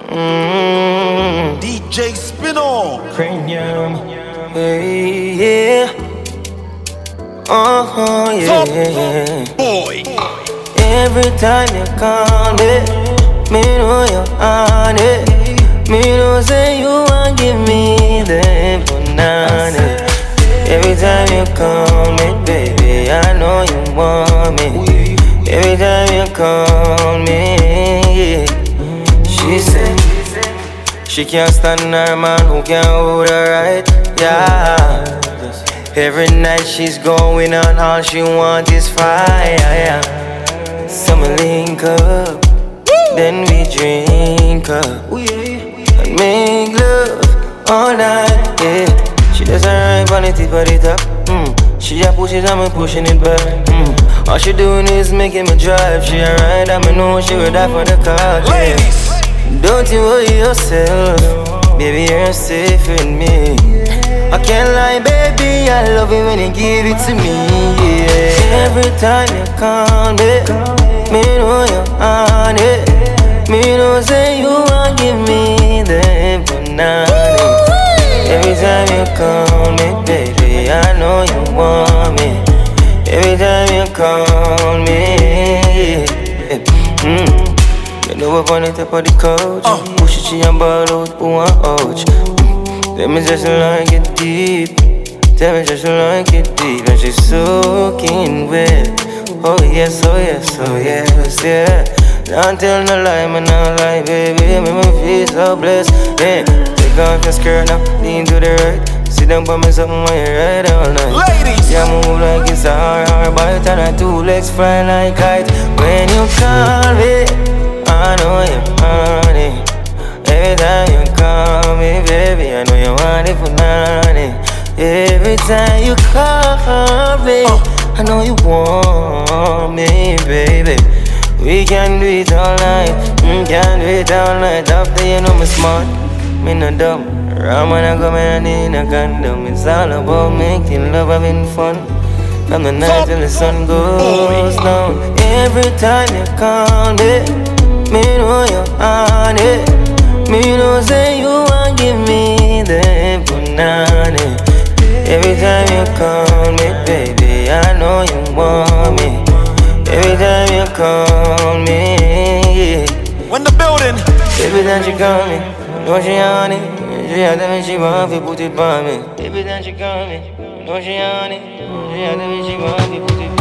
DJ Spino. Cranium. Hey, yeah. Oh, yeah. Boy. Every time you call me know you're on it. Me know say you want give me the banana. Every time you call me, baby, I know you want me. Every time you call me, she said she can't stand her man who can hold her right, yeah. Every night she's going on, all she wants is fire. So we link up, then we drink up and make love all night, yeah. She does her right on the tip of the top, she just pushes and me pushing it back, all she doing is making me drive. She a ride and me know she would die for the car, yeah. Don't you worry yourself, baby, you're safe with me. I can't lie, baby, I love it when you give it to me, yeah. Every time you call me know you're on it. Me know say you want give me the banana. Every time you call me, baby, I know you want me. Every time you call me, you know up on the top of the couch, push it, she and ball out, who want ouch. Tell me just like it deep. Tell me just like it deep. And she's soaking wet. Oh yes, oh yes, oh yes, yeah. Don't tell no lie, man, no lie, baby. Make me feel so blessed, yeah. Take off your skirt now, lean to the right. Sit down by me something when you ride all night. Ladies! Yeah, move like it's a hard bite and her two legs fly like kite. When you call me, I know you're on it. Every time you call me, baby, I know you want it for nothing. Every time you call me, I know you want me, baby. We can do it all night, can do it all night. After you know me smart, me no dumb. Ram when I come in and in a condom. It's all about making love, having fun. From the night till the sun goes down. Every time you call me know you're on it. Me know say you want give me the banana. Every time you call me, baby, I know you want me. Every time you call me, When the building. every time she call me, know she on it. She had to me she want to put it on me. Every time she call me, know she on it. She had to me she want to put it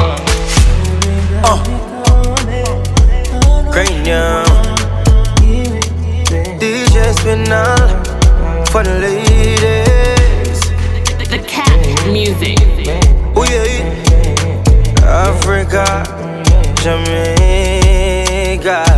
on me. Cranium. DJ Spinal for the ladies. The cat music. Oh yeah, Africa, Jamaica.